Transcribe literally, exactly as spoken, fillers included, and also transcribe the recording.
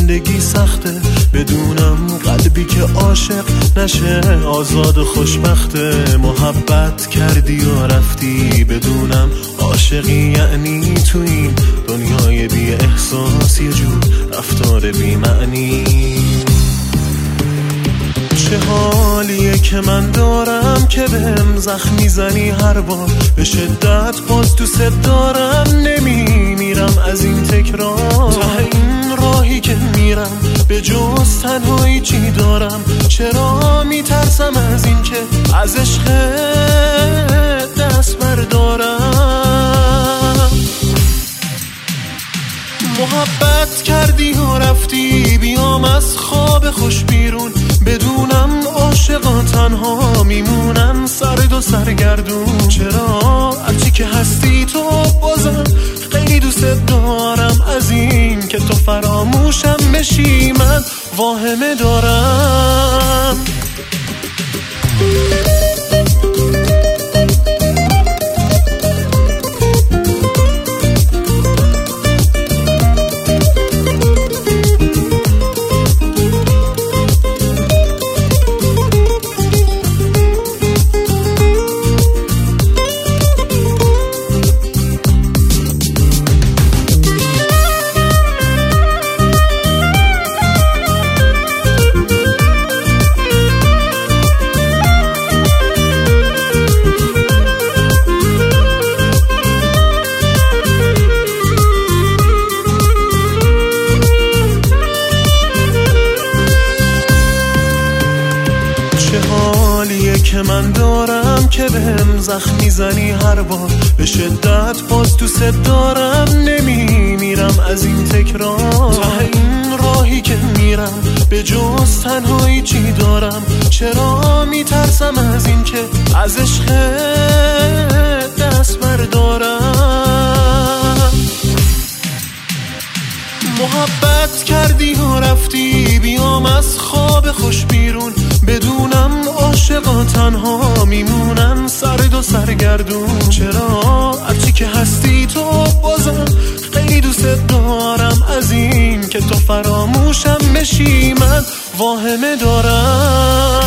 زندگی سخته، بدونم قلبی که عاشق نشه آزاد و خوشبخته. محبت کردی و رفتی، بدونم عاشقی یعنی تو این دنیای بی احساس یه جور رفتار بی معنی. چه حالیه که من دارم که بهم زخم میزنی هر بار، به شدت باز دوست دارم، نمیمیرم از این تکرار. ته این راهی که میرم به جز تنهایی چی دارم؟ چرا میترسم از این که از عشق دست بردارم؟ محبت کردی و رفتی، بیام از خواب خوش بیرون، بدونم عاشقا تنها میمونن سرد و سرگردون. چرا هرچی که هستی تو بازم خیلی دوست دارم، از این که تو فراموشم بشی من واهمه دارم. چه حالیه که من دارم که بهم زخم میزنی هر بار، به شدت باز دوست دارم، نمیمیرم از این تکرار. ته این راهی که میرم به جز تنهایی چی دارم؟ چرا میترسم از این که از عشق دست بردارم؟ محبت کردی و رفتی، بیام از خواب خوش بیرون، بدونم عاشقا تنها میمونن سرد و سرگردون. چرا هرچی که هستی تو بازم خیلی دوست دارم، از این که تو فراموشم بشی من واهمه دارم.